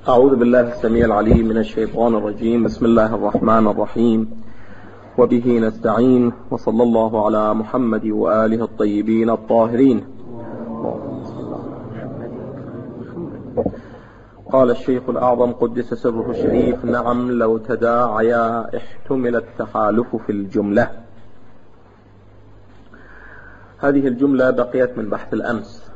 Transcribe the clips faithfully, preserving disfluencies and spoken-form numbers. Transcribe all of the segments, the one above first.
أعوذ بالله السميع العليم من الشيطان الرجيم. بسم الله الرحمن الرحيم، وبه نستعين، وصلى الله على محمد وآله الطيبين الطاهرين. قال الشيخ الأعظم قدس سره الشريف: نعم لو تداعيا احتمل التخالف في الجملة. هذه الجملة بقيت من بحث الأمس.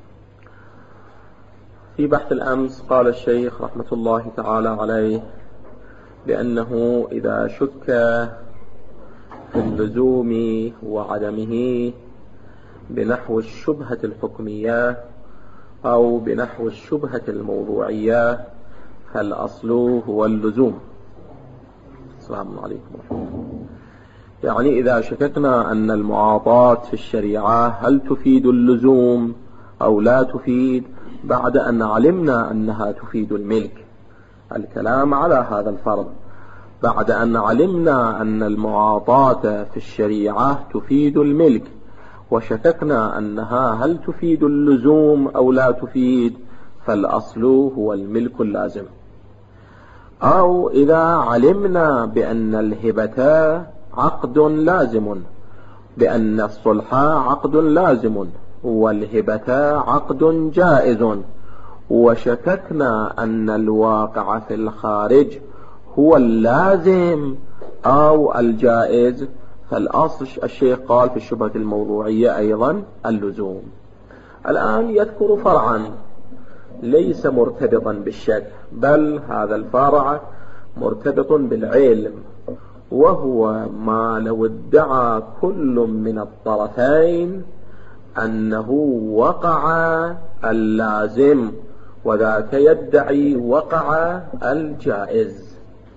في بحث الأمس قال الشيخ رحمة الله تعالى عليه بأنه إذا شك في اللزوم وعدمه بنحو الشبهة الحكمية أو بنحو الشبهة الموضوعية فالأصل هو اللزوم. السلام عليكم ورحمة الله. يعني إذا شككنا أن المعاطاة في الشريعة هل تفيد اللزوم أو لا تفيد بعد أن علمنا أنها تفيد الملك، الكلام على هذا الفرض، بعد أن علمنا أن المعاطاة في الشريعة تفيد الملك وشككنا أنها هل تفيد اللزوم أو لا تفيد، فالأصل هو الملك اللازم. أو إذا علمنا بأن الهبة عقد لازم، بأن الصلح عقد لازم والهبة عقد جائز، وشككنا أن الواقع في الخارج هو اللازم أو الجائز، فالأصل الشيخ قال في الشبهة الموضوعية أيضا اللزوم. الآن يذكر فرعا ليس مرتبطا بالشك، بل هذا الفرع مرتبط بالعلم، وهو ما لو ادعى كل من الطرفين أنه وقع اللازم وذاك يدعي وقع الجائز.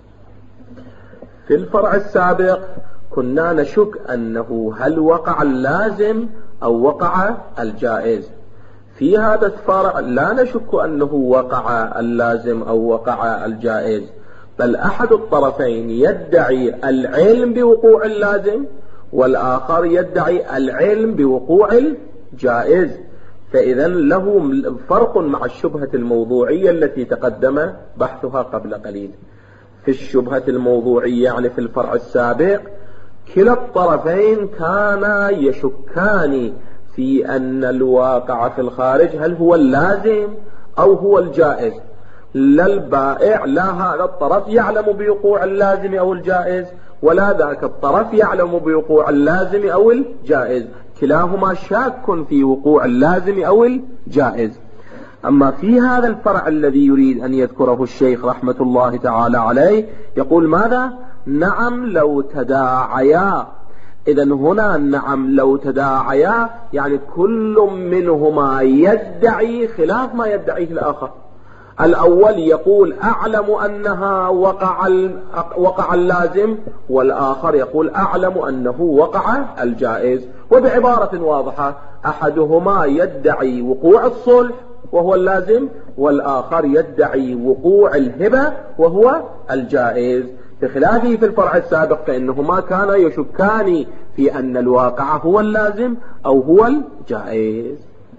في الفرع السابق كنا نشك أنه هل وقع اللازم أو وقع الجائز. في هذا الفرع لا نشك أنه وقع اللازم أو وقع الجائز، بل أحد الطرفين يدعي العلم بوقوع اللازم والآخر يدعي العلم بوقوع الجائز، فإذا له فرق مع الشبهة الموضوعية التي تقدم بحثها قبل قليل. في الشبهة الموضوعية يعني في الفرع السابق كلا الطرفين كانا يشكان في أن الواقع في الخارج هل هو اللازم أو هو الجائز. لا البائع لا هذا الطرف يعلم بوقوع اللازم أو الجائز ولا ذاك الطرف يعلم بوقوع اللازم أو الجائز، كلاهما شاك في وقوع اللازم أو الجائز. أما في هذا الفرع الذي يريد أن يذكره الشيخ رحمة الله تعالى عليه يقول ماذا؟ نعم لو تداعيا. إذن هنا نعم لو تداعيا يعني كل منهما يدعي خلاف ما يدعيه الآخر. الأول يقول أعلم أنها وقع وقع اللازم، والآخر يقول أعلم أنه وقع الجائز. وبعبارة واضحة أحدهما يدعي وقوع الصلح وهو اللازم، والآخر يدعي وقوع الهبة وهو الجائز، بخلافه في الفرع السابق فإنهما كانا يشكان في أن الواقع هو اللازم أو هو الجائز.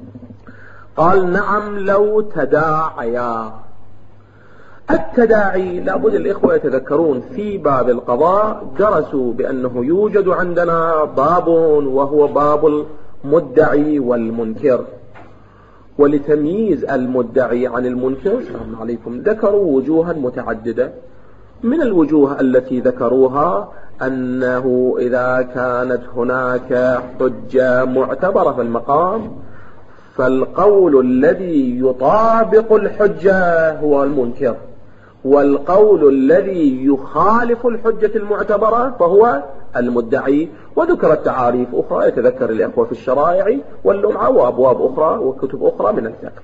قال نعم لو تداعيا. التداعي لابد الإخوة يتذكرون في باب القضاء درسوا بأنه يوجد عندنا باب وهو باب المدعي والمنكر، ولتمييز المدعي عن المنكر السلام عليكم ذكروا وجوها متعددة. من الوجوه التي ذكروها أنه إذا كانت هناك حجة معتبرة في المقام فالقول الذي يطابق الحجة هو المنكر، والقول الذي يخالف الحجة المعتبرة فهو المدعي. وذكرت تعاريف أخرى يتذكر الأخوة في الشرائع واللمعة وأبواب أخرى وكتب أخرى من الفقه.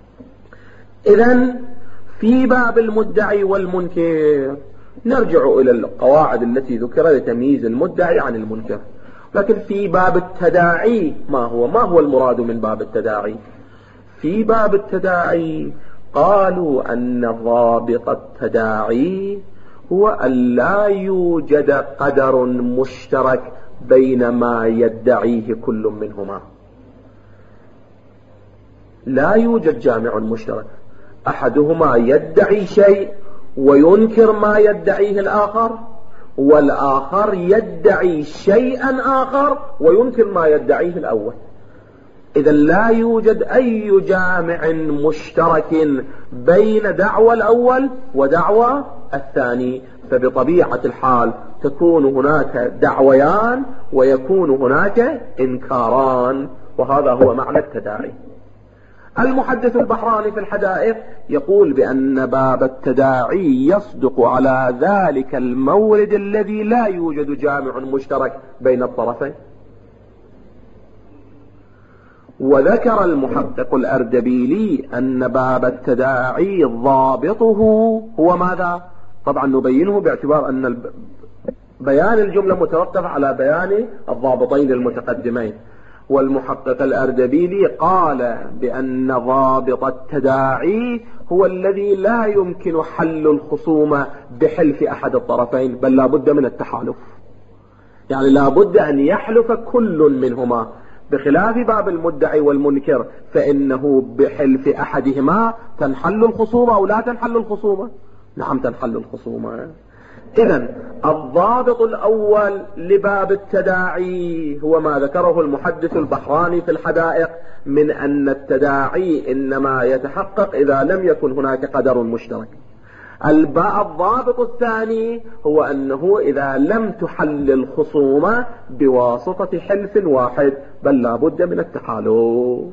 إذن في باب المدعي والمنكر نرجع إلى القواعد التي ذكر لتمييز المدعي عن المنكر. لكن في باب التداعي ما هو ما هو المراد من باب التداعي؟ في باب التداعي قالوا أن ضابط التداعي هو أن لا يوجد قدر مشترك بين ما يدعيه كل منهما. لا يوجد جامع مشترك. أحدهما يدعي شيء وينكر ما يدعيه الآخر، والآخر يدعي شيئا آخر وينكر ما يدعيه الأول. إذا لا يوجد أي جامع مشترك بين دعوى الأول ودعوى الثاني، فبطبيعة الحال تكون هناك دعويان ويكون هناك إنكاران، وهذا هو معنى التداعي. المحدث البحراني في الحدائق يقول بأن باب التداعي يصدق على ذلك المورد الذي لا يوجد جامع مشترك بين الطرفين. وذكر المحقق الأردبيلي أن باب التداعي ضابطه هو ماذا؟ طبعا نبينه باعتبار أن بيان الجملة متوقف على بيان الضابطين المتقدمين. والمحقق الأردبيلي قال بأن ضابط التداعي هو الذي لا يمكن حل الخصومة بحلف أحد الطرفين، بل لا بد من التحالف، يعني لا بد أن يحلف كل منهما، بخلاف باب المدعي والمنكر فإنه بحلف أحدهما تنحل الخصومة أو لا تنحل الخصومة. نعم تنحل الخصومة. إذن الضابط الأول لباب التداعي هو ما ذكره المحدث البحراني في الحدائق من أن التداعي إنما يتحقق إذا لم يكن هناك قدر مشترك. الضابط الثاني هو أنه إذا لم تحل الخصومة بواسطة حلف واحد، بل لا بد من التحالف.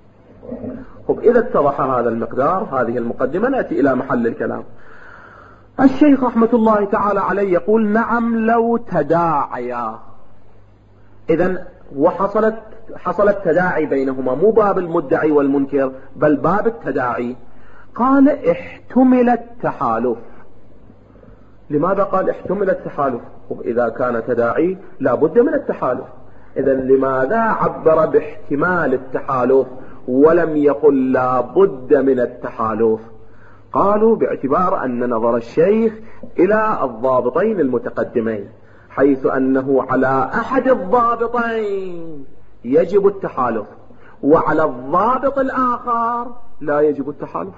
طب إذا اتضح هذا المقدار، هذه المقدمة، نأتي إلى محل الكلام. الشيخ رحمة الله تعالى عليه يقول نعم لو تداعيا. إذن وحصلت حصلت تداعي بينهما، مو باب المدعي والمنكر بل باب التداعي. قال احتمل التحالف. لماذا قال احتمل التحالف؟ إذا كان تداعي لا بد من التحالف، إذن لماذا عبر باحتمال التحالف ولم يقل لا بد من التحالف؟ قالوا باعتبار أن نظر الشيخ إلى الضابطين المتقدمين، حيث أنه على أحد الضابطين يجب التحالف وعلى الضابط الآخر لا يجب التحالف.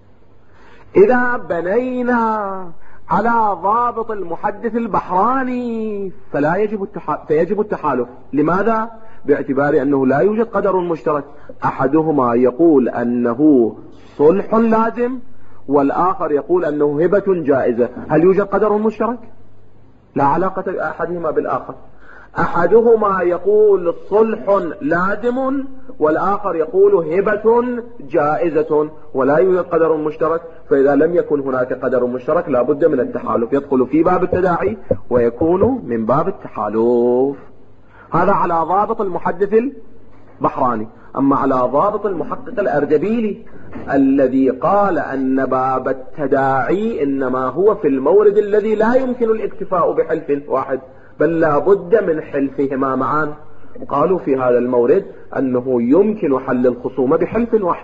إذا بنينا على ضابط المحدث البحراني فلا يجب التحالف، فيجب التحالف. لماذا؟ باعتبار أنه لا يوجد قدر مشترك، أحدهما يقول أنه صلح لازم والآخر يقول أنه هبة جائزة. هل يوجد قدر مشترك؟ لا علاقة أحدهما بالآخر. أحدهما يقول صلح لازم والآخر يقول هبة جائزة، ولا يوجد قدر مشترك، فإذا لم يكن هناك قدر مشترك لا بد من التحالف، يدخل في باب التداعي ويكون من باب التحالف. هذا على ضابط المحدث البحراني. أما على ضابط المحقق الأردبيلي الذي قال أن باب التداعي إنما هو في المورد الذي لا يمكن الاكتفاء بحلف واحد بل لا بد من حلفهما معا، قالوا في هذا المورد أنه يمكن حل الخصومة بحلف واحد،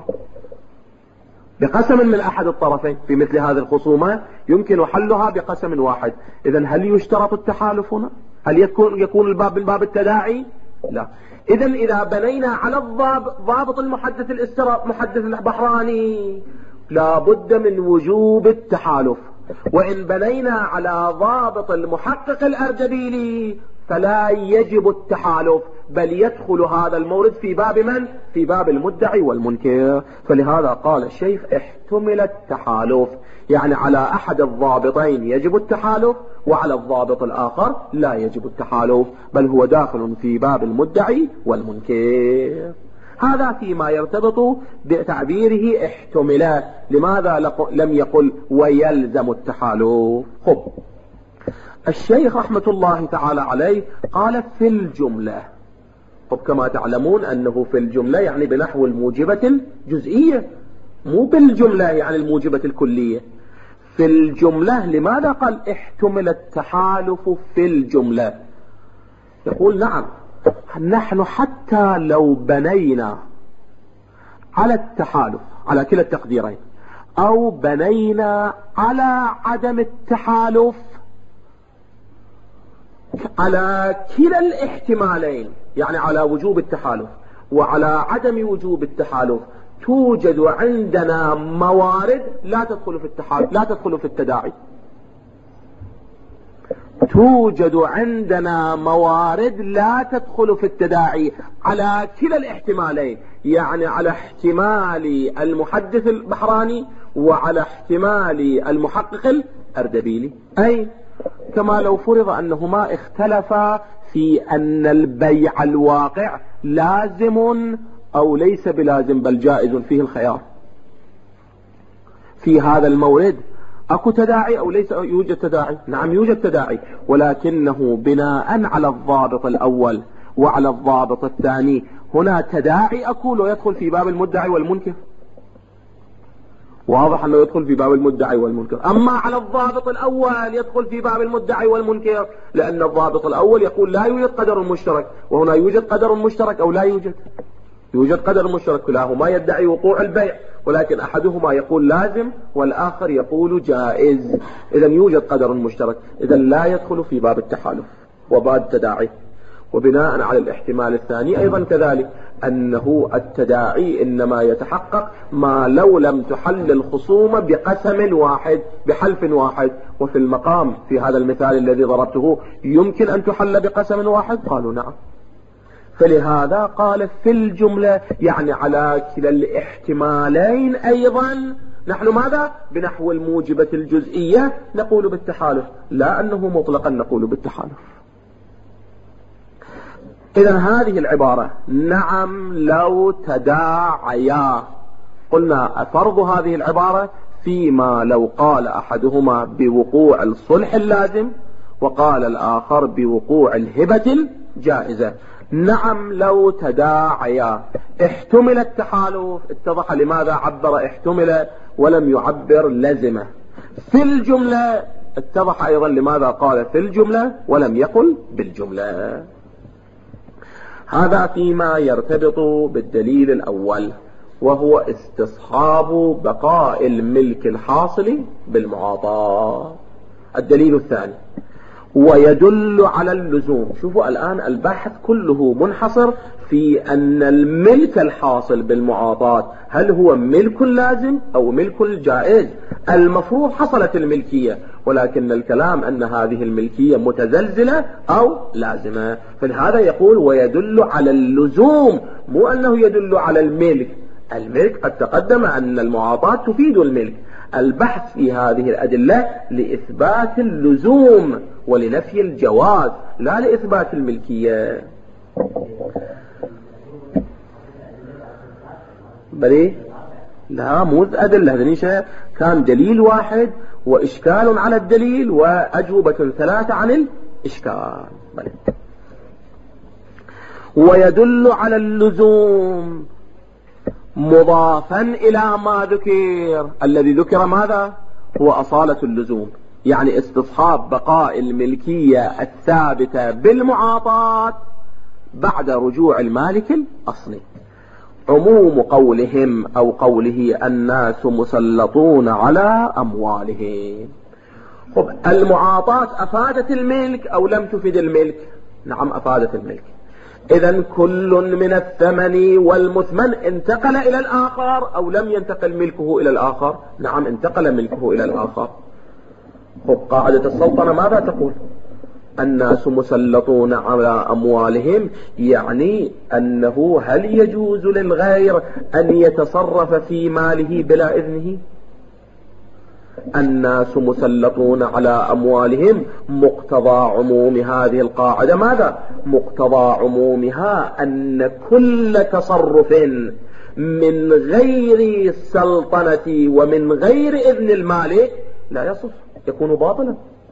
بقسم من أحد الطرفين. في مثل هذه الخصومة يمكن حلها بقسم واحد. إذن هل يشترط التحالف هنا؟ هل يكون يكون الباب من باب التداعي؟ لا. إذن إذا بنينا على الضابط المحدث الاستراء محدث البحراني لا بد من وجوب التحالف، وإن بنينا على ضابط المحقق الأردبيلي فلا يجب التحالف، بل يدخل هذا المورد في باب من؟ في باب المدعي والمنكر. فلهذا قال الشيخ احتمل التحالف، يعني على أحد الضابطين يجب التحالف وعلى الضابط الآخر لا يجب التحالف، بل هو داخل في باب المدعي والمنكر. هذا فيما يرتبط بتعبيره احتملا. لماذا لم يقل ويلزم التحالف؟ خب الشيخ رحمة الله تعالى عليه قال في الجملة. طب كما تعلمون أنه في الجملة يعني بنحو الموجبة الجزئية، مو بالجملة يعني الموجبة الكلية. في الجملة لماذا قال احتمل التحالف في الجملة؟ يقول نعم نحن حتى لو بنينا على التحالف على كلا التقديرين أو بنينا على عدم التحالف، على كلا الاحتمالين، يعني على وجوب التحالف وعلى عدم وجوب التحالف، توجد عندنا موارد لا تدخل في التحالف، لا تدخل في التداعي. توجد عندنا موارد لا تدخل في التداعي على كلا الاحتمالين، يعني على احتمال المحدث البحراني وعلى احتمال المحقق الأردبيلي. أي كما لو فرض أنهما اختلفا في أن البيع الواقع لازم أو ليس بلازم بل جائز فيه الخيار. في هذا المورد أكو تداعي أو ليس يوجد تداعي؟ نعم يوجد تداعي، ولكنه بناء على الضابط الأول وعلى الضابط الثاني. هنا تداعي أكو لو يدخل في باب المدعي والمنكر، واضح أنه يدخل في باب المدعي والمنكر. أما على الضابط الأول يدخل في باب المدعي والمنكر، لأن الضابط الأول يقول لا يوجد قدر مشترك، وهنا يوجد قدر مشترك أو لا يوجد؟ يوجد قدر مشترك، كلاهما يدعي وقوع البيع، ولكن أحدهما يقول لازم والآخر يقول جائز. إذن يوجد قدر مشترك، إذن لا يدخل في باب التحالف وباب التداعي. وبناء على الاحتمال الثاني أيضا كذلك، أنه التداعي إنما يتحقق ما لو لم تحل الخصومة بقسم واحد بحلف واحد. وفي المقام في هذا المثال الذي ضربته يمكن أن تحل بقسم واحد؟ قالوا نعم. فلهذا قال في الجملة، يعني على كلا الاحتمالين أيضا نحن ماذا؟ بنحو الموجبة الجزئية نقول بالتحالف، لا أنه مطلقا نقول بالتحالف. إذن هذه العبارة نعم لو تداعيا، قلنا فرض هذه العبارة فيما لو قال أحدهما بوقوع الصلح اللازم وقال الآخر بوقوع الهبة الجائزة. نعم لو تداعيا احتمل التحالف، اتضح لماذا عبر احتمل ولم يعبر لزمه. في الجملة اتضح أيضا لماذا قال في الجملة ولم يقل بالجملة. هذا فيما يرتبط بالدليل الأول، وهو استصحاب بقاء الملك الحاصل بالمعاطاة. الدليل الثاني ويدل على اللزوم. شوفوا الآن البحث كله منحصر في أن الملك الحاصل بالمعاطاة هل هو ملك لازم أو ملك جائز. المفروض حصلت الملكية، ولكن الكلام أن هذه الملكية متزلزلة أو لازمة. فلهذا يقول ويدل على اللزوم، مو أنه يدل على الملك. الملك قد تقدم أن المعاطاة تفيد الملك. البحث في هذه الأدلة لإثبات اللزوم ولنفي الجواز، لا لإثبات الملكية. بلي لا مو أدلة، هذا كان دليل واحد وإشكال على الدليل وأجوبة ثلاثة عن الإشكال. بلي. ويدل على اللزوم مضافا إلى ما ذكر. الذي ذكر ماذا؟ هو أصالة اللزوم، يعني استصحاب بقاء الملكية الثابتة بالمعاطاة بعد رجوع المالك الأصلي. عموم قولهم أو قوله الناس مسلطون على أموالهم. خب المعاطاة أفادت الملك أو لم تفيد الملك؟ نعم أفادت الملك. إذن كل من الثمن والمثمن انتقل إلى الآخر أو لم ينتقل ملكه إلى الآخر؟ نعم انتقل ملكه إلى الآخر. خب قاعدة السلطنة ماذا تقول؟ الناس مسلطون على أموالهم، يعني أنه هل يجوز للغير أن يتصرف في ماله بلا إذنه؟ الناس مسلطون على أموالهم، مقتضى عموم هذه القاعدة ماذا؟ مقتضى عمومها أن كل تصرف من غير السلطنة ومن غير إذن المالك لا يصح، يكون باطلا.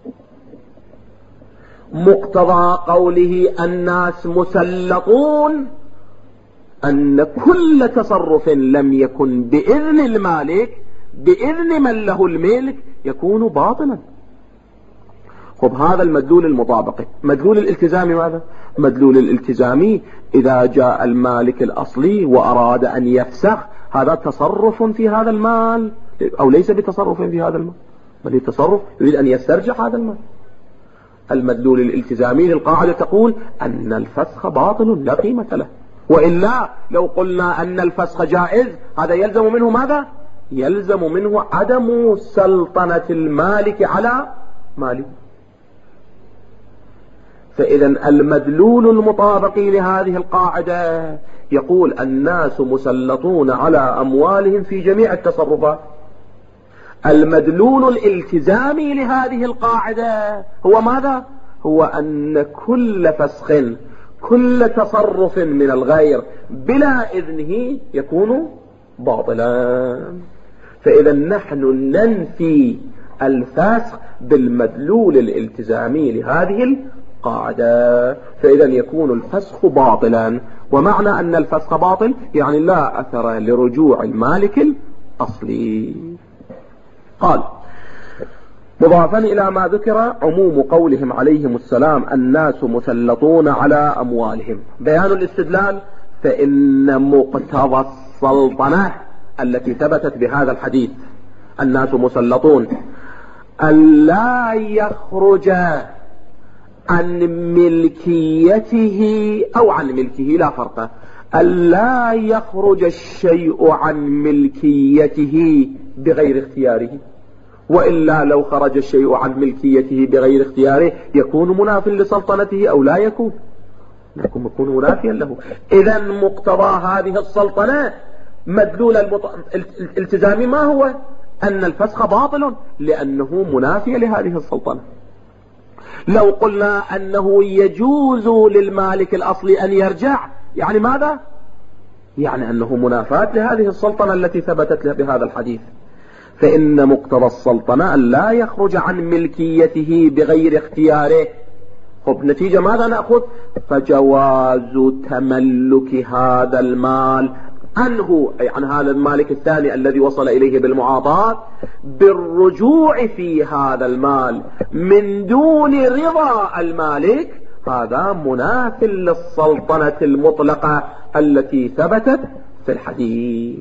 مقتضى قوله الناس مسلطون أن كل تصرف لم يكن بإذن المالك بإذن من له الملك يكون باطلا. خب هذا المدلول المطابقي. مدلول الالتزامي ماذا؟ مدلول الالتزامي إذا جاء المالك الأصلي وأراد أن يفسخ، هذا تصرف في هذا المال أو ليس بتصرف في هذا المال، بل تصرف يريد أن يسترجع هذا المال. المدلول الالتزامي للقاعدة تقول أن الفسخ باطل لا قيمة له، وإلا لو قلنا أن الفسخ جائز هذا يلزم منه ماذا؟ يلزم منه عدم سلطنة المالك على ماله. فإذا المدلول المطابق لهذه القاعدة يقول الناس مسلطون على أموالهم في جميع التصرفات. المدلول الالتزامي لهذه القاعدة هو ماذا؟ هو أن كل فسخ كل تصرف من الغير بلا إذنه يكون باطلا. فإذا نحن ننفي الفسخ بالمدلول الالتزامي لهذه القاعدة، فإذا يكون الفسخ باطلا. ومعنى أن الفسخ باطل يعني لا أثر لرجوع المالك الأصلي. قال مضافا إلى ما ذكر عموم قولهم عليهم السلام الناس مسلطون على أموالهم. بيان الاستدلال: فإن مقتضى السلطنة التي ثبتت بهذا الحديث الناس مسلطون ألا يخرج عن ملكيته أو عن ملكه، لا فرق، ألا يخرج الشيء عن ملكيته بغير اختياره. وإلا لو خرج الشيء عن ملكيته بغير اختياره يكون مناف لسلطنته أو لا يكون؟ يكون يكون منافيا له. إذا مقتضى هذه السلطنة مدلول الالتزام ما هو؟ أن الفسخ باطل لأنه منافي لهذه السلطنة. لو قلنا أنه يجوز للمالك الأصلي أن يرجع يعني ماذا؟ يعني أنه منافاة لهذه السلطنة التي ثبتت له بهذا الحديث. فإن مقتضى السلطنة أن لا يخرج عن ملكيته بغير اختياره. خب نتيجة ماذا نأخذ؟ فجواز تملك هذا المال عنه، أي عن هذا المالك الثاني الذي وصل إليه بالمعاطاة، بالرجوع في هذا المال من دون رضا المالك. هذا مناف للسلطنة المطلقة التي ثبتت في الحديث.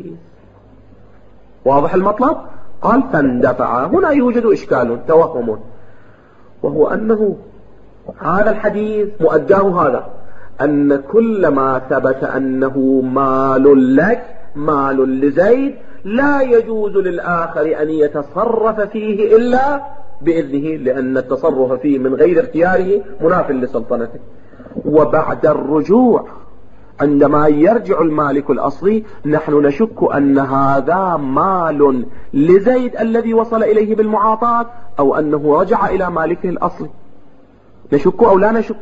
واضح المطلب؟ قال فاندفع. هنا يوجد إشكال توهم، وهو أنه هذا الحديث مؤداه هذا أن كل ما ثبت أنه مال لك مال لزيد لا يجوز للآخر أن يتصرف فيه إلا بإذنه، لأن التصرف فيه من غير اختياره مناف لسلطنته. وبعد الرجوع عندما يرجع المالك الأصلي نحن نشك أن هذا مال لزيد الذي وصل إليه بالمعاطاة أو أنه رجع إلى مالكه الأصلي. نشك أو لا نشك؟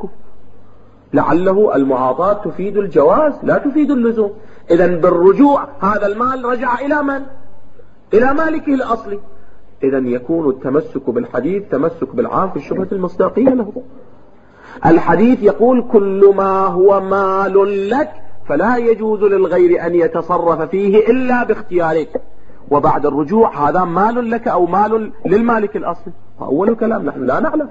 لعله المعاطاة تفيد الجواز لا تفيد اللزوم. إذن بالرجوع هذا المال رجع إلى من؟ إلى مالكه الأصلي. إذن يكون التمسك بالحديث تمسك بالعام في الشبهة المصداقية له. الحديث يقول كل ما هو مال لك فلا يجوز للغير أن يتصرف فيه إلا باختيارك. وبعد الرجوع هذا مال لك أو مال للمالك الأصلي. فأول كلام نحن لا نعلم.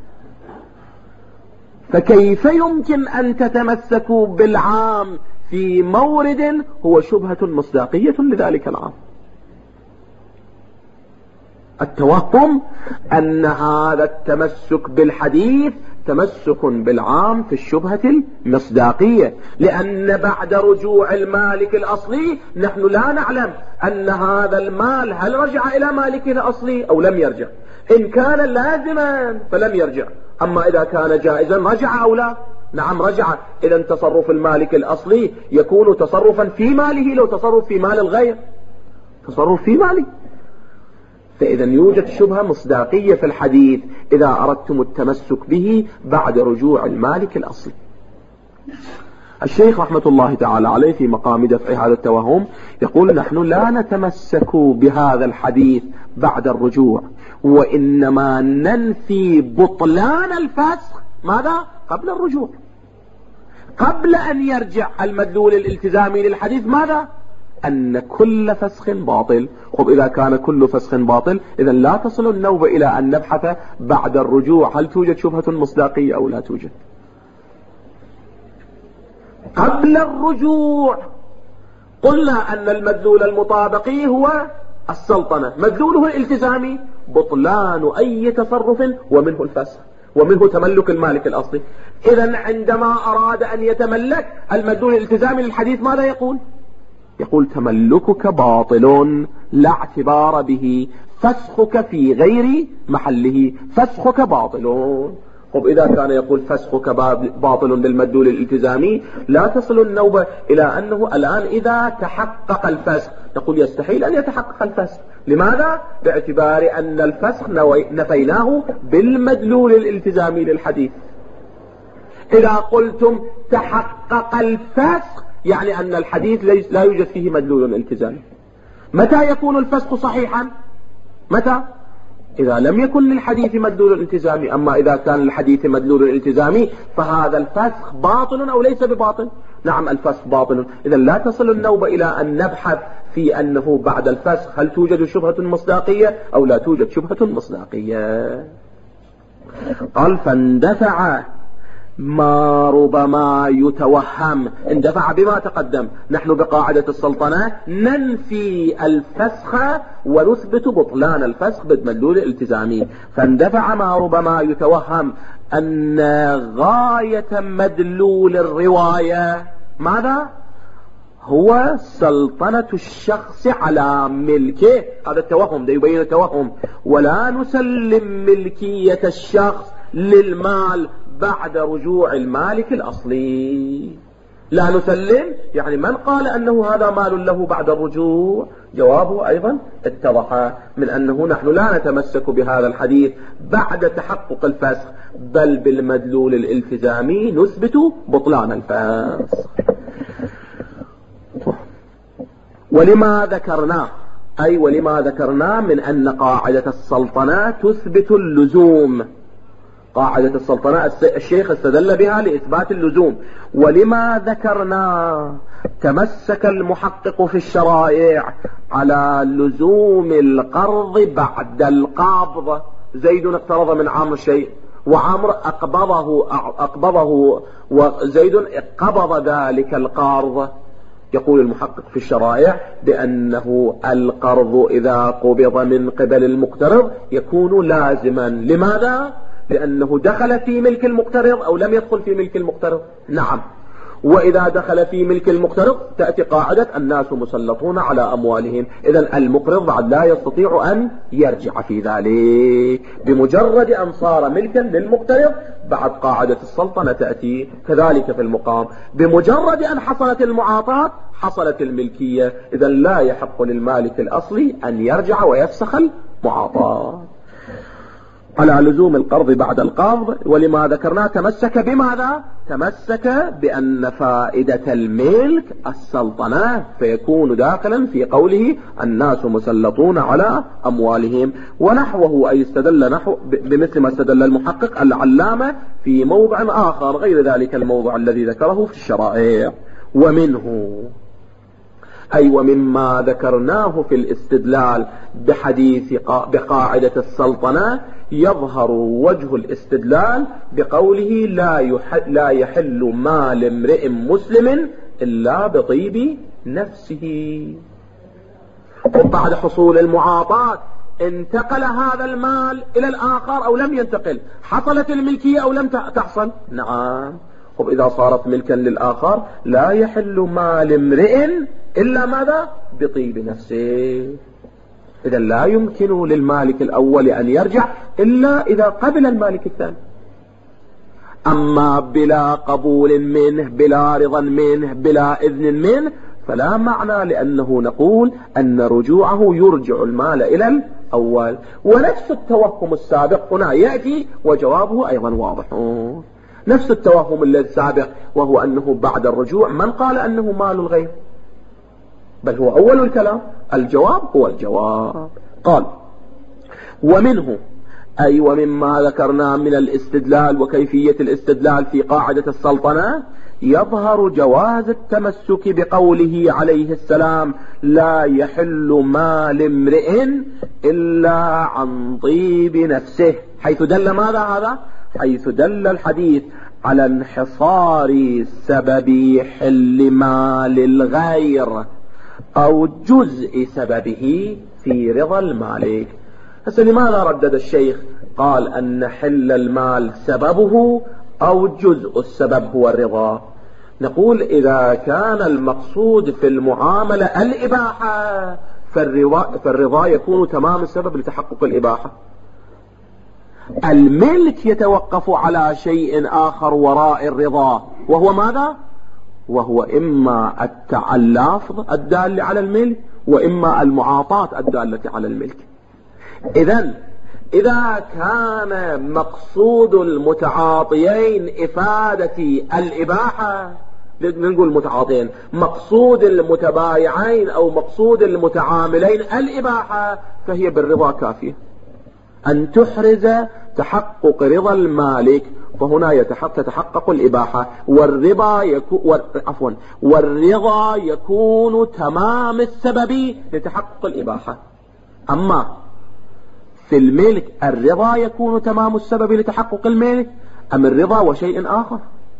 فكيف يمكن أن تتمسكوا بالعام في مورد هو شبهة مصداقية لذلك العام؟ التوهم أن هذا التمسك بالحديث تمسك بالعام في الشبهة المصداقية، لأن بعد رجوع المالك الأصلي نحن لا نعلم أن هذا المال هل رجع إلى مالكه الأصلي أو لم يرجع. إن كان لازما فلم يرجع، أما إذا كان جائزا رجع أو لا؟ نعم رجع. إذا تصرف المالك الأصلي يكون تصرفا في ماله لو تصرف في مال الغير تصرف في ماله. فإذا يوجد شبهة مصداقية في الحديث إذا أردتم التمسك به بعد رجوع المالك الأصلي. الشيخ رحمة الله تعالى عليه في مقام دفع هذا التوهم يقول نحن لا نتمسك بهذا الحديث بعد الرجوع، وإنما ننفي بطلان الفسخ ماذا؟ قبل الرجوع، قبل أن يرجع المدلول الالتزامي للحديث ماذا؟ أن كل فسخ باطل. خب إذا كان كل فسخ باطل إذا لا تصل النوبة إلى أن نبحث بعد الرجوع هل توجد شبهة مصداقية أو لا توجد. قبل الرجوع قلنا أن المدلول المطابقي هو السلطنة، مدلوله الالتزامي بطلان أي تصرف ومنه الفسخ. ومنه تملك المالك الأصلي. إذن عندما أراد أن يتملك المدلول الالتزامي للحديث ماذا يقول؟ يقول تملكك باطل لا اعتبار به، فسخك في غير محله، فسخك باطل. طب إذا كان يقول فسخك باطل للمدلول الالتزامي لا تصل النوبة إلى أنه الآن إذا تحقق الفسخ نقول يستحيل أن يتحقق الفسخ. لماذا؟ باعتبار أن الفسخ نفيناه بالمدلول الالتزامي للحديث. إذا قلتم تحقق الفسخ يعني أن الحديث لا يوجد فيه مدلول التزامي. متى يكون الفسخ صحيحا؟ متى؟ إذا لم يكن للحديث مدلول التزامي. أما إذا كان للحديث مدلول التزامي فهذا الفسخ باطل أو ليس بباطل؟ نعم الفسخ باطل. إذا لا تصل النوبة إلى أن نبحث في أنه بعد الفسخ هل توجد شبهة مصداقية أو لا توجد شبهة مصداقية. قال فاندفع ما ربما يتوهم، اندفع بما تقدم. نحن بقاعدة السلطنة ننفي الفسخ ونثبت بطلان الفسخ بالمدلول الالتزامي. فاندفع ما ربما يتوهم أن غاية مدلول الرواية ماذا؟ هو سلطنة الشخص على ملكه. هذا التوهم، ده يبين التوهم. ولا نسلم ملكية الشخص للمال بعد رجوع المالك الأصلي. لا نسلم يعني من قال أنه هذا مال له بعد الرجوع؟ جوابه أيضا اتضح من أنه نحن لا نتمسك بهذا الحديث بعد تحقق الفسخ، بل بالمدلول الالتزامي نثبت بطلان الفسخ. ولما ذكرناه أي ولما ذكرناه من أن قاعدة السلطنة تثبت اللزوم. قاعدة السلطنة الشيخ استدل بها لإثبات اللزوم. ولما ذكرنا تمسك المحقق في الشرائع على لزوم القرض بعد القبض. زيد اقترض من عمرو شيء وعمرو أقبضه, أقبضه وزيد قبض ذلك القرض. يقول المحقق في الشرائع بأنه القرض إذا قبض من قبل المقترض يكون لازما. لماذا؟ لأنه دخل في ملك المقترض أو لم يدخل في ملك المقترض؟ نعم. وإذا دخل في ملك المقترض تأتي قاعدة الناس مسلطون على أموالهم. إذن المقرض بعد لا يستطيع أن يرجع في ذلك. بمجرد أن صار ملكا للمقترض بعد قاعدة السلطنة تأتي كذلك في المقام. بمجرد أن حصلت المعاطاة حصلت الملكية. إذن لا يحق للمالك الأصلي أن يرجع ويفسخ المعاطاة. على لزوم القرض بعد القبض. ولما ذكرنا تمسك بماذا؟ تمسك بأن فائدة الملك السلطنة، فيكون داخلا في قوله الناس مسلطون على أموالهم. ونحوه أي استدل نحو بمثل ما استدل المحقق العلامة في موضع آخر غير ذلك الموضع الذي ذكره في الشرائع. ومنه أي ومما ذكرناه في الاستدلال بحديث بقاعدة السلطنة يظهر وجه الاستدلال بقوله لا يحل, لا يحل مال امرئ مسلم إلا بطيب نفسه. وبعد حصول المعاطاة انتقل هذا المال إلى الآخر أو لم ينتقل؟ حصلت الملكية أو لم تحصل؟ نعم. وإذا صارت ملكا للآخر لا يحل مال امرئ إلا ماذا؟ بطيب نفسه. إذا لا يمكن للمالك الأول أن يرجع إلا إذا قبل المالك الثاني. أما بلا قبول منه، بلا رضا منه، بلا إذن منه، فلا معنى، لأنه نقول أن رجوعه يرجع المال إلى الأول. ونفس التوهم السابق هنا يأتي وجوابه أيضا واضح. نفس التوهم الذي السابق وهو أنه بعد الرجوع من قال أنه مال الغير؟ بل هو أول الكلام. الجواب هو الجواب. قال ومنه أي ومما ذكرنا من الاستدلال وكيفية الاستدلال في قاعدة السلطنة يظهر جواز التمسك بقوله عليه السلام لا يحل مال امرئ إلا عن طيب نفسه، حيث دل ماذا هذا؟ حيث دل الحديث على انحصار سبب حل مال الغير أو جزء سببه في رضا المالك. هسه لماذا ردد الشيخ قال أن حل المال سببه أو جزء السبب هو الرضا. نقول إذا كان المقصود في المعاملة الإباحة فالرضا, فالرضا يكون تمام السبب لتحقق الإباحة. الملك يتوقف على شيء آخر وراء الرضا، وهو ماذا؟ وهو إما اللفظ الدال على الملك وإما المعاطاة الدالة على الملك. إذن إذا كان مقصود المتعاطيين إفادة الإباحة، نقول المتعاطيين، مقصود المتبايعين أو مقصود المتعاملين الإباحة، فهي بالرضا كافية أن تحرز تحقق رضا المالك، فهنا يتحقق تتحقق الإباحة، والرضا يكون عفوا والرضا يكون تمام السبب لتحقق الإباحة. أما في الملك الرضا يكون تمام السبب لتحقق الملك أم الرضا وشيء آخر؟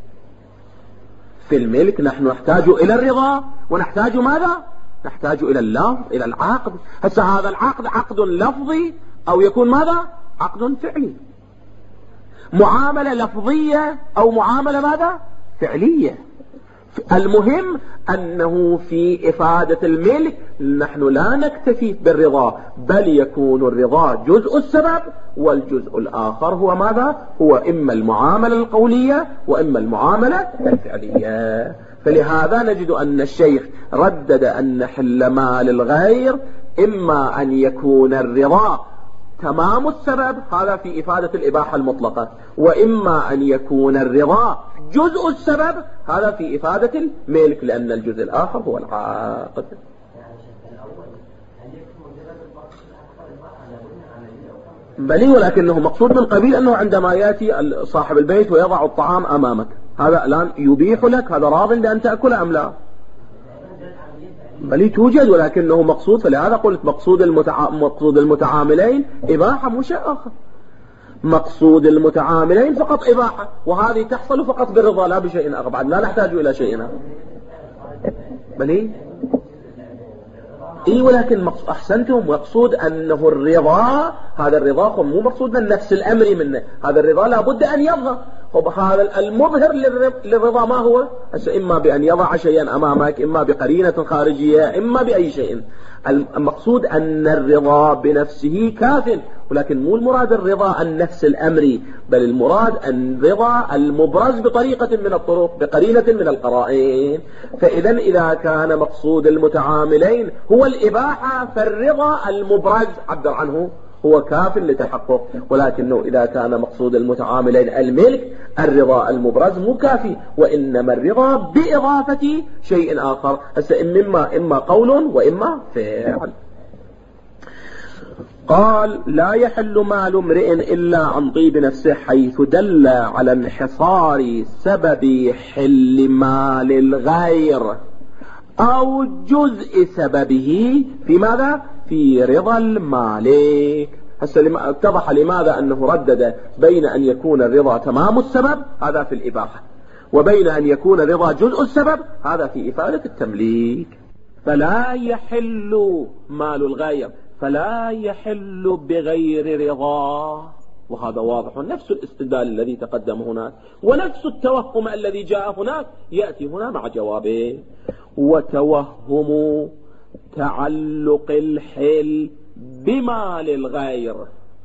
في الملك نحن نحتاج إلى الرضا ونحتاج ماذا؟ نحتاج إلى اللفظ، إلى العقد. هسه هذا العقد عقد لفظي أو يكون ماذا؟ عقد فعلي. معاملة لفظية أو معاملة ماذا؟ فعلية. المهم أنه في إفادة الملك نحن لا نكتفي بالرضا، بل يكون الرضا جزء السبب والجزء الآخر هو ماذا؟ هو إما المعاملة القولية وإما المعاملة الفعلية. فلهذا نجد أن الشيخ ردد أن حل مال الغير إما أن يكون الرضا تمام السبب، هذا في إفادة الإباحة المطلقة، وإما أن يكون الرضا جزء السبب، هذا في إفادة الملك، لأن الجزء الآخر هو العاقد. بلي، ولكنه مقصود من قبيل أنه عندما يأتي صاحب البيت ويضع الطعام أمامك، هذا الآن يبيح لك، هذا راض بأن تأكل أم لا؟ بل توجد، ولكنه مقصود. فلهذا قلت مقصود المتع... مقصود المتعاملين إباحة مو شيء آخر. مقصود المتعاملين فقط إباحة، وهذه تحصل فقط بالرضا لا بشيء آخر، بعد لا نحتاج إلى شيء آخر. بلي إيه، ولكن مقصود أحسنتم، مقصود أنه الرضا، هذا الرضا مو مقصود من نفس الأمر منه، هذا الرضا لابد أن يظهر. هذا المظهر للرضا ما هو؟ إما بأن يضع شيئا أمامك، إما بقرينة خارجية، إما بأي شيء. المقصود أن الرضا بنفسه كاف، ولكن مو المراد الرضا النفس الأمري، بل المراد الرضا المبرز بطريقة من الطرق، بقرينة من القرائن. فإذا إذا كان مقصود المتعاملين هو الإباحة فالرضا المبرز عبر عنه هو كاف لتحقق، ولكنه إذا كان مقصود المتعاملين الملك الرضا المبرز مو كافي، وإنما الرضا بإضافة شيء آخر، هسه إما إما قول وإما فعل. قال لا يحل مال امرئ إلا عن طيب نفسه، حيث دل على انحصار سبب حل مال الغير أو جزء سببه في ماذا؟ في رضا المالك. هسه اتضح لماذا أنه ردد بين أن يكون الرضا تمام السبب، هذا في الإباحة، وبين أن يكون الرضا جزء السبب، هذا في إفادة التمليك. فلا يحل مال الغير، فلا يحل بغير رضا، وهذا واضح. نفس الاستدلال الذي تقدم هناك ونفس التوهم الذي جاء هناك يأتي هنا مع جوابه. وتوهم تعلق الحل بمال الغير،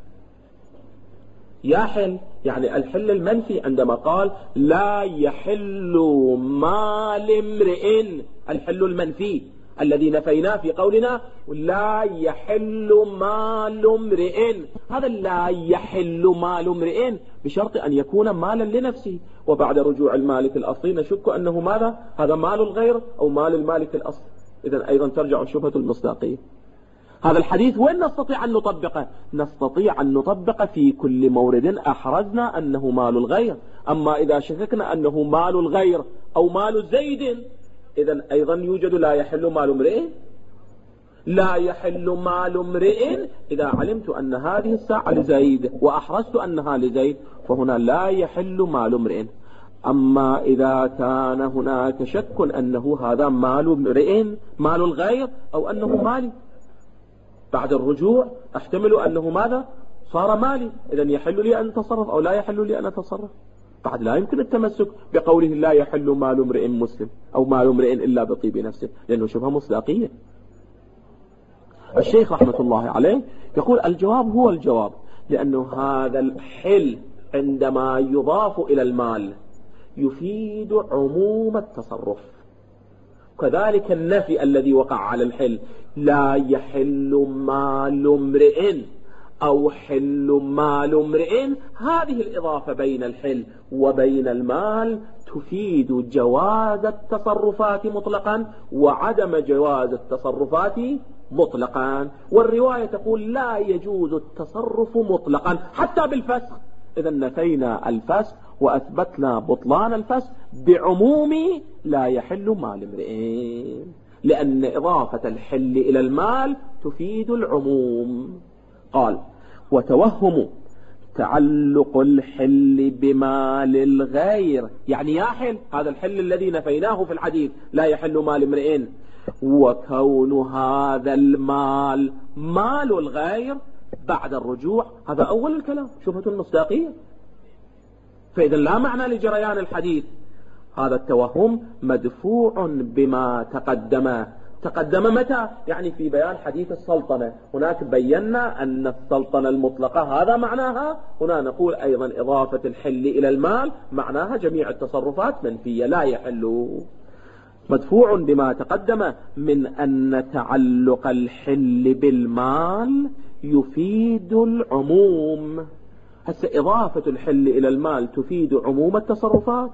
يحل يعني الحل المنفي، عندما قال لا يحل مال امرئ، الحل المنفي الذي نفيناه في قولنا لا يحل مال امرئ، هذا لا يحل مال امرئ بشرط أن يكون مالا لنفسه، وبعد رجوع المالك الأصلي نشك أنه ماذا؟ هذا مال الغير أو مال المالك الأصلي، إذن أيضا ترجع شبهة المصداقية. هذا الحديث وين نستطيع أن نطبقه؟ نستطيع أن نطبقه في كل مورد أحرزنا أنه مال الغير. أما إذا شككنا أنه مال الغير أو مال زيد، إذن أيضا يوجد لا يحل مال امرئ. لا يحل مال امرئ إذا علمت أن هذه الساعة لزيد وأحرزت أنها لزيد، فهنا لا يحل مال امرئ. أما إذا كان هناك شك أنه هذا مال امرئ مال الغير أو أنه مالي، بعد الرجوع احتمل أنه ماذا؟ صار مالي، إذن يحل لي أن أتصرف أو لا يحل لي أن أتصرف. بعد لا يمكن التمسك بقوله لا يحل مال امرئ مسلم أو مال امرئ إلا بطيب نفسه، لأنه شبه مصداقية. الشيخ رحمة الله عليه يقول الجواب هو الجواب، لأنه هذا الحل عندما يضاف إلى المال يفيد عموم التصرف، كذلك النفي الذي وقع على الحل لا يحل مال امرئ أو حل مال امرئ، هذه الإضافة بين الحل وبين المال تفيد جواز التصرفات مطلقا وعدم جواز التصرفات مطلقا. والرواية تقول لا يجوز التصرف مطلقا حتى بالفسخ. إذا نفينا الفسخ وأثبتنا بطلان الفسخ بعموم لا يحل مال امرئ، لأن إضافة الحل إلى المال تفيد العموم. قال وتوهم تعلق الحل بمال الغير، يعني يحل هذا الحل الذي نفيناه في الحديث لا يحل مال امرئ، وكون هذا المال مال الغير بعد الرجوع، هذا أول الكلام شبهة المصداقية. فإذا لا معنى لجريان الحديث. هذا التوهم مدفوع بما تقدم. تقدم متى؟ يعني في بيان حديث السلطنة، هناك بينا أن السلطنة المطلقة هذا معناها، هنا نقول أيضا إضافة الحل إلى المال معناها جميع التصرفات منفية لا يحل. مدفوع بما تقدم من أن تعلق الحل بالمال يفيد العموم. هسه إضافة الحل إلى المال تفيد عموم التصرفات،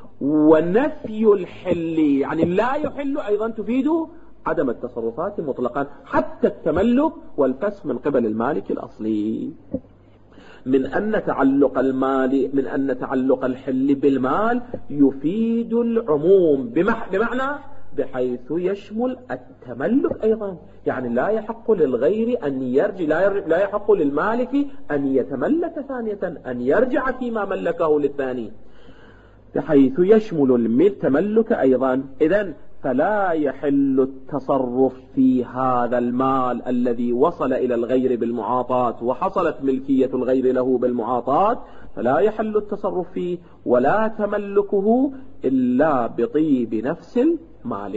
ونفي الحل يعني لا يحل أيضا تفيد عدم التصرفات مطلقا، حتى التملك والفسخ من قبل المالك الأصلي. من أن تعلق المال من أن تعلق الحل بالمال يفيد العموم بمعنى بحيث يشمل التملك أيضا، يعني لا يحق للغير أن يرجع، لا يحق للمالك أن يتملك ثانية، أن يرجع فيما ملكه للثاني، بحيث يشمل التملك أيضا. إذن فلا يحل التصرف في هذا المال الذي وصل إلى الغير بالمعاطاة وحصلت ملكية الغير له بالمعاطاة، فلا يحل التصرف فيه ولا تملكه إلا بطيب نفس المال.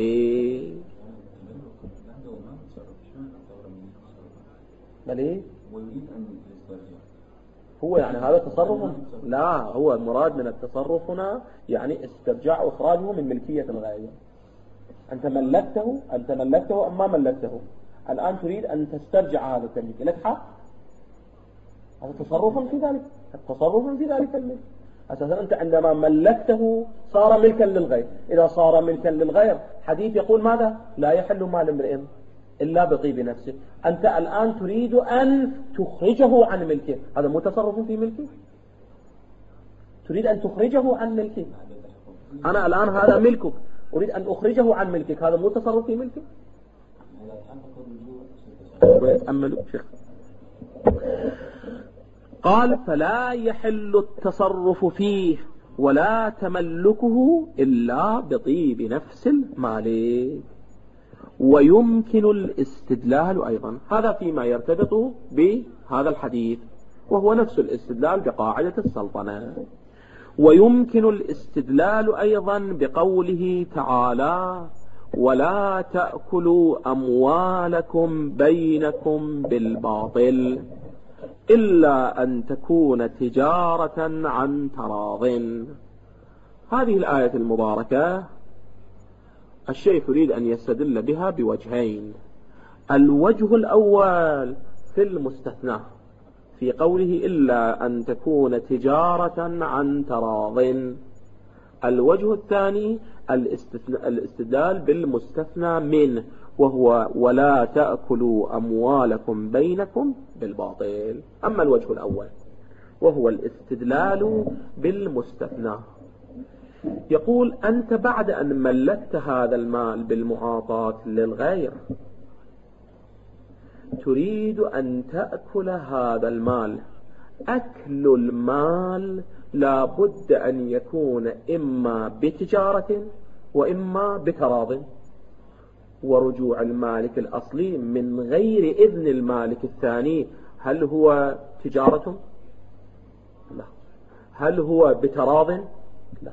بلي هو يعني هذا تصرف؟ لا، هو المراد من التصرف هنا يعني استرجاع إخراجه من ملكية الغير. أنت ملكته أنت ملكته أم ما ملكته، الآن تريد أن تسترجع هذا التمليك، لك حق، هذا تصرف في ذلك، التصرف في ذلك الملك. أساسا أنت عندما ملكته صار ملكا للغير، إذا صار ملكا للغير حديث يقول ماذا؟ لا يحل مال امرئ إلا بطيب نفسه. أنت الآن تريد أن تخرجه عن ملكه، هذا مو تصرف في ملكه، تريد أن تخرجه عن ملكه. أنا الآن هذا ملكك، أريد أن أخرجه عن ملكك، هذا مو تصرف في ملكه. أملوا شيخ. قال فلا يحل التصرف فيه ولا تملكه إلا بطيب نفس المالك. ويمكن الاستدلال أيضا، هذا فيما يرتبط بهذا الحديث، وهو نفس الاستدلال بقاعدة السلطنة. ويمكن الاستدلال أيضا بقوله تعالى ولا تأكلوا أموالكم بينكم بالباطل إلا أن تكون تجارة عن تراض. هذه الآية المباركة الشيخ يريد أن يستدل بها بوجهين. الوجه الأول في المستثنى في قوله إلا أن تكون تجارة عن تراض. الوجه الثاني الاستدلال بالمستثنى منه، وهو ولا تأكلوا أموالكم بينكم بالباطل. أما الوجه الأول وهو الاستدلال بالمستثنى، يقول أنت بعد أن ملكت هذا المال بالمعاطاة للغير تريد أن تأكل هذا المال. أكل المال لا بد أن يكون إما بتجارة وإما بتراض، ورجوع المالك الأصلي من غير إذن المالك الثاني هل هو تجارة؟ لا. هل هو بتراض؟ لا.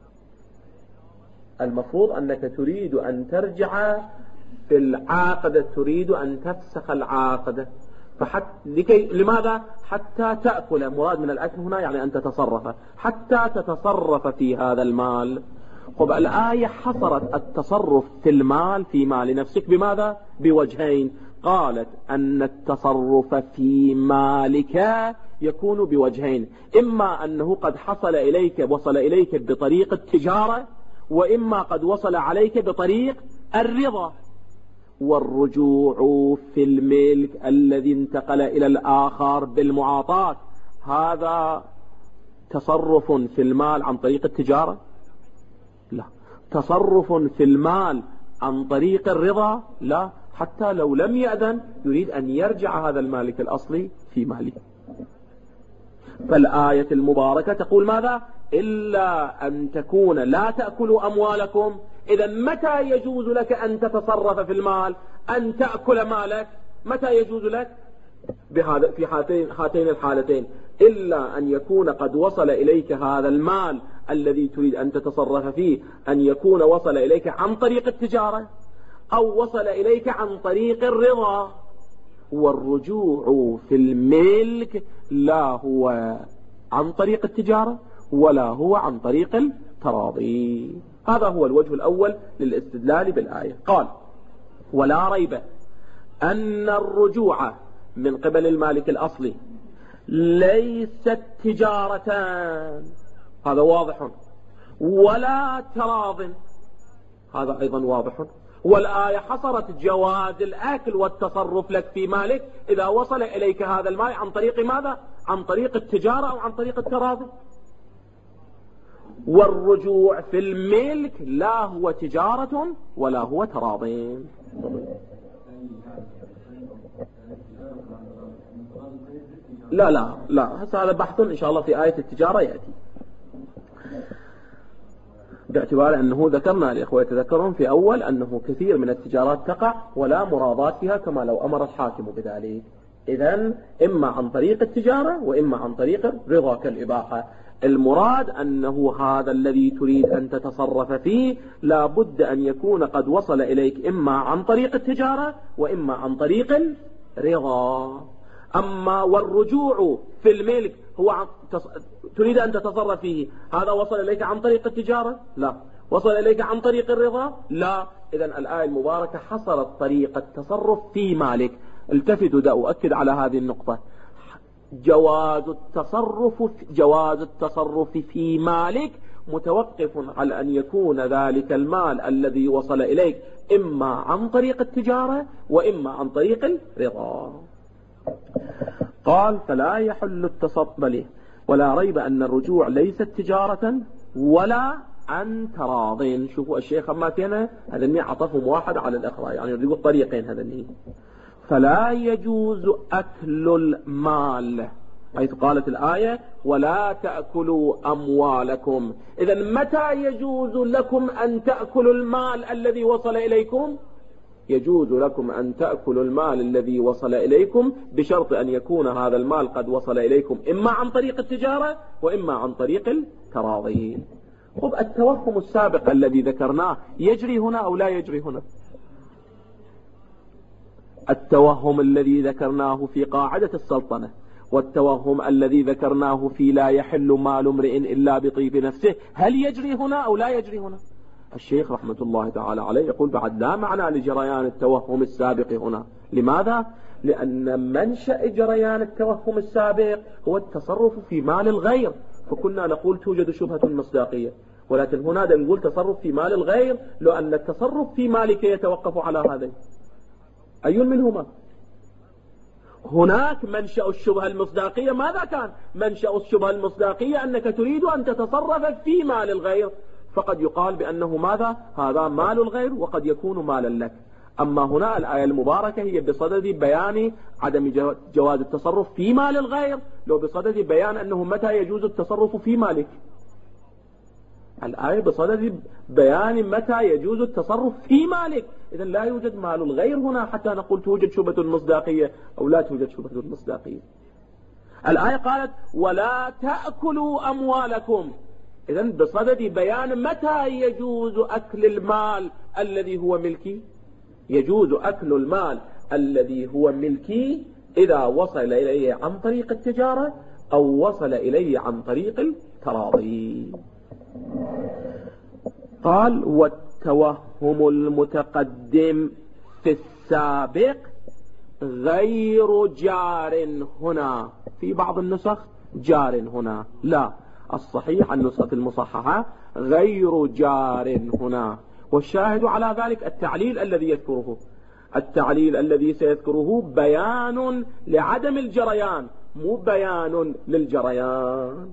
المفروض أنك تريد أن ترجع في العاقدة، تريد أن تفسخ العاقدة، فحتى لكي لماذا؟ حتى تأكل. مراد من الأكل هنا يعني أن تتصرف، حتى تتصرف في هذا المال. طب الآية حصرت التصرف في المال في مال نفسك بماذا؟ بوجهين. قالت أن التصرف في مالك يكون بوجهين، إما أنه قد حصل إليك وصل إليك بطريق التجارة، وإما قد وصل عليك بطريق الرضا. والرجوع في الملك الذي انتقل إلى الآخر بالمعاطاة، هذا تصرف في المال عن طريق التجارة؟ لا. تصرف في المال عن طريق الرضا؟ لا. حتى لو لم يأذن يريد أن يرجع هذا المالك الأصلي في ماله. فالآية المباركة تقول ماذا؟ إلا أن تكون لا تأكلوا أموالكم. إذا متى يجوز لك أن تتصرف في المال، أن تأكل مالك؟ متى يجوز لك؟ بهذا في هاتين هاتين الحالتين، إلا أن يكون قد وصل إليك هذا المال الذي تريد أن تتصرف فيه، أن يكون وصل إليك عن طريق التجارة أو وصل إليك عن طريق الرضا. والرجوع في الملك لا هو عن طريق التجارة ولا هو عن طريق التراضي. هذا هو الوجه الأول للاستدلال بالآية. قال: ولا ريب أن الرجوع من قبل المالك الأصلي ليست تجارة، هذا واضح، ولا تراض، هذا أيضا واضح. والآية حصرت جواز الأكل والتصرف لك في مالك إذا وصل إليك هذا المال عن طريق ماذا؟ عن طريق التجارة أو عن طريق التراضي. والرجوع في الملك لا هو تجارة ولا هو تراضي. لا لا لا هذا بحث إن شاء الله في آية التجارة يأتي، باعتبار أنه ذكرنا الإخوة يتذكرون في أول أنه كثير من التجارات تقع ولا مرادات فيها كما لو أمر الحاكم بذلك. إذن إما عن طريق التجارة وإما عن طريق الرضا كالإباحة. المراد أنه هذا الذي تريد أن تتصرف فيه لا بد أن يكون قد وصل إليك إما عن طريق التجارة وإما عن طريق الرضا. أما والرجوع في الملك هو عن تص... تريد أن تتصرف فيه، هذا وصل إليك عن طريق التجارة؟ لا. وصل إليك عن طريق الرضا؟ لا. إذن الآية المباركة حصرت طريق التصرف في مالك. التفتوا دا أؤكد على هذه النقطة. جواز التصرف جواز التصرف في مالك متوقف على أن يكون ذلك المال الذي وصل إليك إما عن طريق التجارة وإما عن طريق الرضا. قال: فلا يحل التصرف له ولا ريب أن الرجوع ليست تجارة ولا عن تراض. شوفوا الشيخ أماتنا هذا النية عطفهم واحد على الأخرى، يعني يقول طريقين هذا النية. فلا يجوز أكل المال، حيث قالت الآية: ولا تأكلوا أموالكم. إذن متى يجوز لكم أن تأكلوا المال الذي وصل إليكم؟ يجوز لكم أن تأكلوا المال الذي وصل إليكم بشرط أن يكون هذا المال قد وصل إليكم إما عن طريق التجارة وإما عن طريق التراضي. خب التوهم السابق الذي ذكرناه يجري هنا أو لا يجري هنا؟ التوهم الذي ذكرناه في قاعدة السلطنة والتوهم الذي ذكرناه في لا يحل مال امرئ إلا بطيب نفسه، هل يجري هنا أو لا يجري هنا؟ الشيخ رحمة الله تعالى عليه يقول بعد لا معنى لجريان التوهم السابق هنا. لماذا؟ لأن منشأ جريان التوهم السابق هو التصرف في مال الغير، فكنا نقول توجد شبهة مصداقية، ولكن هنا نقول تصرف في مال الغير، لو أن التصرف في مالك يتوقف على هذين، أي منهما؟ هناك منشأ الشبهة المصداقية ماذا كان؟ منشأ الشبهة المصداقية أنك تريد أن تتصرف في مال الغير، فقد يقال بأنه ماذا؟ هذا مال الغير وقد يكون مالا لك. أما هنا الآية المباركة هي بصدد بيان عدم جواز التصرف في مال الغير، لو بصدد بيان أنه متى يجوز التصرف في مالك. الآية بصدد بيان متى يجوز التصرف في مالك. إذن لا يوجد مال الغير هنا حتى نقول توجد شبهة المصداقية أو لا توجد شبهة المصداقية. الآية قالت ولا تأكلوا أموالكم، إذن بصدد بيان متى يجوز أكل المال الذي هو ملكي. يجوز أكل المال الذي هو ملكي إذا وصل إليه عن طريق التجارة أو وصل إليه عن طريق التراضي. قال والتوهم المتقدم في السابق غير جار هنا. في بعض النسخ جار هنا، لا، الصحيح النسخة المصححة غير جار هنا. والشاهد على ذلك التعليل الذي يذكره، التعليل الذي سيذكره بيان لعدم الجريان مو بيان للجريان.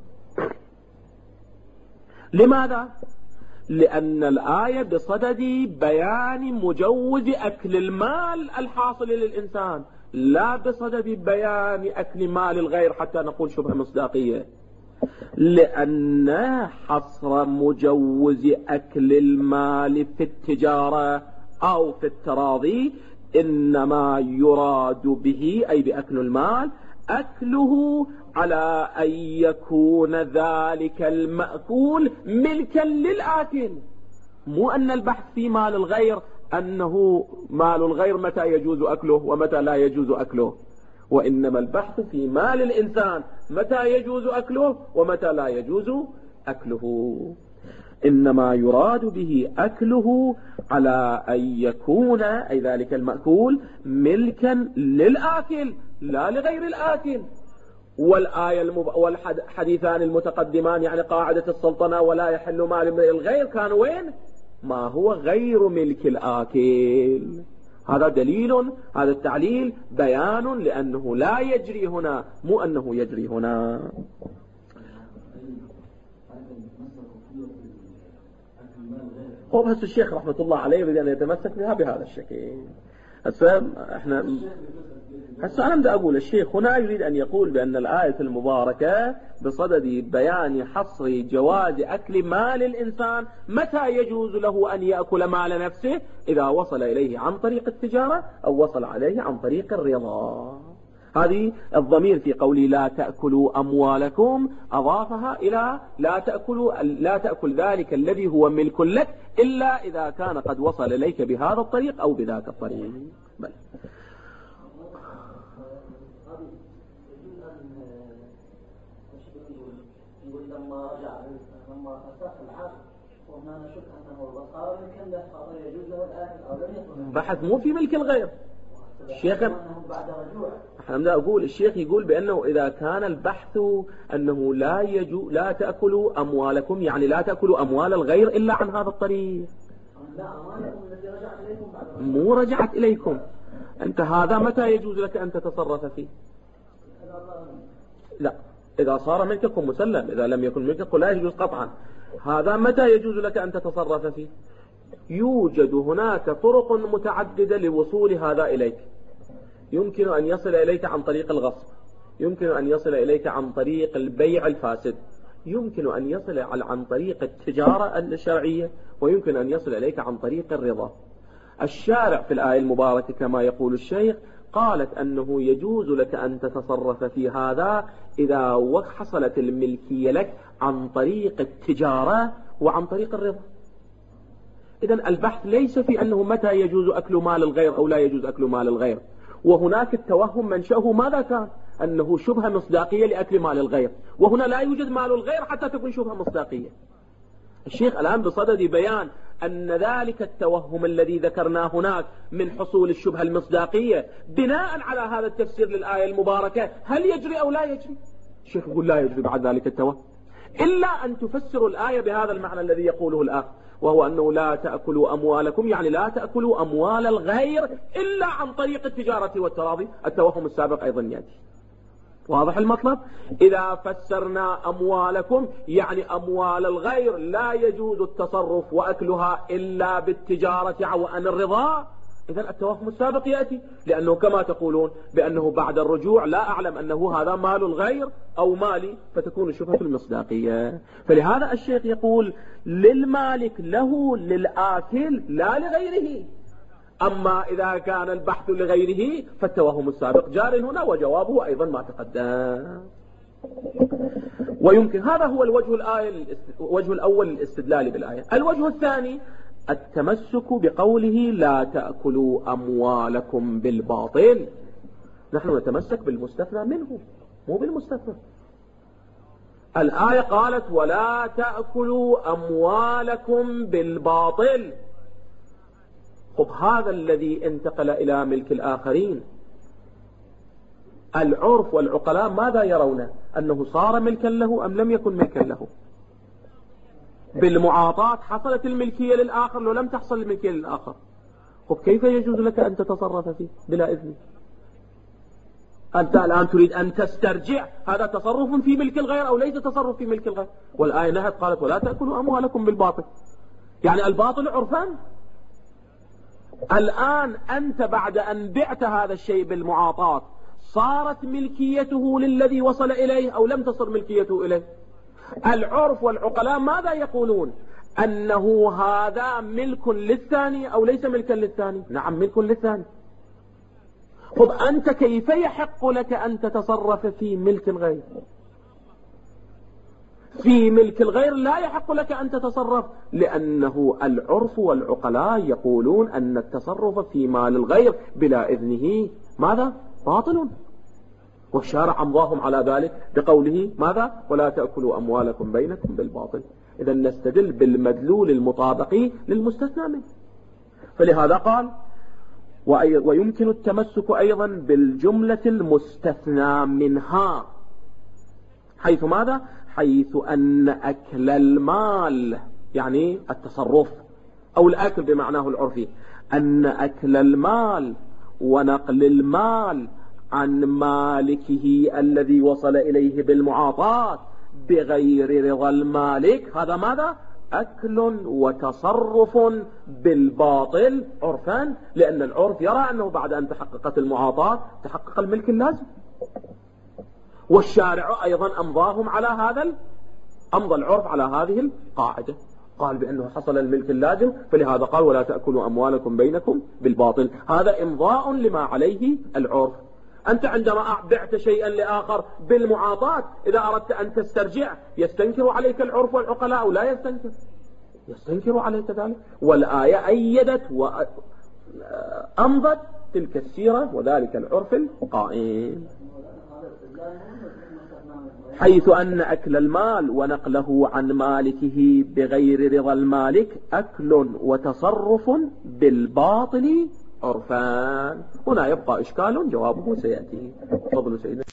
لماذا؟ لأن الآية بصدد بيان مجوز أكل المال الحاصل للإنسان، لا بصدد بيان أكل مال الغير حتى نقول شبهة مصداقية. لأن حصر مجوز أكل المال في التجارة أو في التراضي إنما يراد به أي بأكل المال أكله على أن يكون ذلك المأكول ملكا للآكل، مو أن البحث في مال الغير أنه مال الغير متى يجوز أكله ومتى لا يجوز أكله، وإنما البحث في مال الإنسان متى يجوز أكله ومتى لا يجوز أكله. إنما يراد به أكله على أن يكون أي ذلك المأكول ملكا للآكل لا لغير الآكل. والآية المب... والحديثان المتقدمان يعني قاعدة السلطنة ولا يحل مال امرئ الغير كان وين؟ ما هو غير ملك الآكل. هذا دليل، هذا التعليل بيان لأنه لا يجري هنا مو أنه يجري هنا. هو بس الشيخ رحمة الله عليه يريد أن يتمسك بها بهذا الشكل. هسه احنا هسه أنا بدي أقول الشيخ هنا يريد أن يقول بأن الآية المباركة بصدد بيان حصر جواز أكل مال الإنسان متى يجوز له أن يأكل مال نفسه إذا وصل إليه عن طريق التجارة أو وصل عليه عن طريق الرضا. هذه الضمير في قولي لا تأكلوا أموالكم أضافها إلى لا تأكلوا لا تأكل ذلك الذي هو ملك لك إلا إذا كان قد وصل إليك بهذا الطريق أو بذاك الطريق. بل لما رجع لما فسخ العقد وهنا نشك انه صار ملكا له صار يجوز له الاكل او لم يكن بحث مو في ملك الغير. الشيخ بعد رجوع احنا بدنا اقول الشيخ يقول بانه اذا كان البحث انه لا يجوز لا تاكلوا اموالكم يعني لا تاكلوا اموال الغير الا عن هذا الطريق. لا اموالكم التي رجعت اليكم بعد رجوع. مو رجعت اليكم انت، هذا متى يجوز لك ان تتصرف فيه؟ لا، إذا صار ملككم مسلم، إذا لم يكن ملككم لا يجوز قطعا. هذا متى يجوز لك أن تتصرف فيه؟ يوجد هناك طرق متعددة لوصول هذا إليك. يمكن أن يصل إليك عن طريق الغصب، يمكن أن يصل إليك عن طريق البيع الفاسد، يمكن أن يصل عن طريق التجارة الشرعية، ويمكن أن يصل إليك عن طريق الرضا. الشارع في الآية المباركة كما يقول الشيخ قالت أنه يجوز لك أن تتصرف في هذا إذا حصلت الملكية لك عن طريق التجارة وعن طريق الرضا. إذن البحث ليس في أنه متى يجوز أكل مال الغير أو لا يجوز أكل مال الغير. وهناك التوهم منشأه ماذا كان؟ أنه شبهة مصداقية لأكل مال الغير، وهنا لا يوجد مال الغير حتى تكون شبهة مصداقية. الشيخ الآن بصدد بيان أن ذلك التوهم الذي ذكرناه هناك من حصول الشبهة المصداقية بناء على هذا التفسير للآية المباركة هل يجري أو لا يجري؟ الشيخ يقول لا يجري بعد ذلك التوهم إلا أن تفسروا الآية بهذا المعنى الذي يقوله الآخر، وهو أنه لا تأكلوا أموالكم يعني لا تأكلوا أموال الغير إلا عن طريق التجارة والتراضي. التوهم السابق أيضا يأتي. واضح المطلب؟ إذا فسرنا أموالكم يعني أموال الغير لا يجوز التصرف وأكلها إلا بالتجارة أو عن الرضا، إذا التوهم السابق يأتي، لأنه كما تقولون بأنه بعد الرجوع لا أعلم أنه هذا مال الغير أو مالي، فتكون الشبهة المصداقية. فلهذا الشيخ يقول للمالك له للآكل لا لغيره. أما إذا كان البحث لغيره فالتوهم السابق جار هنا، وجوابه أيضا ما تقدم. ويمكن هذا هو الوجه الآية الوجه الأول للاستدلال بالآية. الوجه الثاني التمسك بقوله لا تأكلوا أموالكم بالباطل. نحن نتمسك بالمستثنى منه مو بالمستثنى. الآية قالت ولا تأكلوا أموالكم بالباطل. خب هذا الذي انتقل إلى ملك الآخرين، العرف والعقلاء ماذا يرون؟ أنه صار ملكا له أم لم يكن ملكا له؟ بالمعاطاة حصلت الملكية للآخر لو لم تحصل الملكية للآخر. خب كيف يجوز لك أن تتصرف فيه بلا إذن؟ أنت الآن تريد أن تسترجع، هذا تصرف في ملك الغير أو ليس تصرف في ملك الغير؟ والآية نهت قالت ولا تأكلوا أموالكم بالباطل، يعني الباطل عرفان. الآن أنت بعد أن بعت هذا الشيء بالمعاطاة صارت ملكيته للذي وصل إليه أو لم تصل ملكيته إليه؟ العرف والعقلاء ماذا يقولون؟ أنه هذا ملك للثاني أو ليس ملكا للثاني؟ نعم ملك للثاني. خب أنت كيف يحق لك أن تتصرف في ملك الغير؟ في ملك الغير لا يحق لك أن تتصرف، لأنه العرف والعقلاء يقولون أن التصرف في مال الغير بلا إذنه ماذا؟ باطل. والشارع أمضاهم على ذلك بقوله ماذا؟ ولا تأكلوا أموالكم بينكم بالباطل. إذا نستدل بالمدلول المطابقي للمستثنى منه. فلهذا قال ويمكن التمسك أيضا بالجملة المستثنى منها، حيث ماذا؟ حيث أن أكل المال يعني التصرف أو الأكل بمعناه العرفي، أن أكل المال ونقل المال عن مالكه الذي وصل إليه بالمعاطاة بغير رضا المالك، هذا ماذا؟ أكل وتصرف بالباطل عرفان، لأن العرف يرى أنه بعد أن تحققت المعاطاة تحقق الملك اللازم. والشارع أيضا أمضاهم على هذا، أمضى العرف على هذه القاعدة، قال بأنه حصل الملك اللازم، فلهذا قال ولا تأكلوا أموالكم بينكم بالباطل. هذا إمضاء لما عليه العرف. أنت عندما بعت شيئا لآخر بالمعاطاة إذا أردت أن تسترجع يستنكر عليك العرف والعقلاء أو لا يستنكر؟ يستنكر عليك ذلك. والآية أيدت وأمضت تلك السيرة وذلك العرف القائم، حيث أن أكل المال ونقله عن مالكه بغير رضا المالك أكل وتصرف بالباطل عرفان. هنا يبقى إشكال جوابه سيأتي. فضل سيدنا.